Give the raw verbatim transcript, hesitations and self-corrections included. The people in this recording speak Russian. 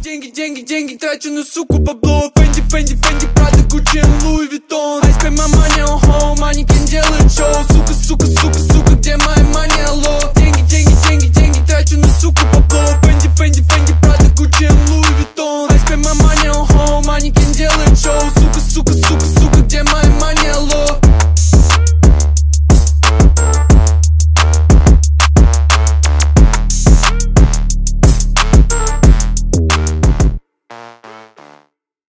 деньги, деньги, деньги трачу на суку бабло. Фенди, Фенди, Фенди, Прада, Гуччи, Луи Виттон. I spend my money on home, манекен делает шоу.